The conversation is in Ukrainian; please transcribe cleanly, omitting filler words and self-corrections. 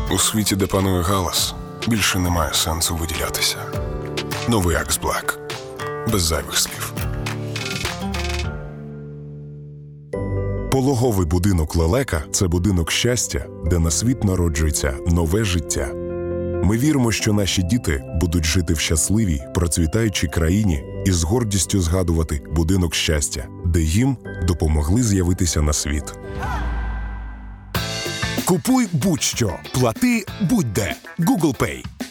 У світі, де панує галас, більше немає сенсу виділятися. Новий Axe Black. Без зайвих слів. Пологовий будинок «Лелека» – це будинок щастя, де на світ народжується нове життя. Ми віримо, що наші діти будуть жити в щасливій, процвітаючій країні і з гордістю згадувати будинок щастя, де їм допомогли з'явитися на світ. Купуй будь-що, плати будь-де. Google Pay.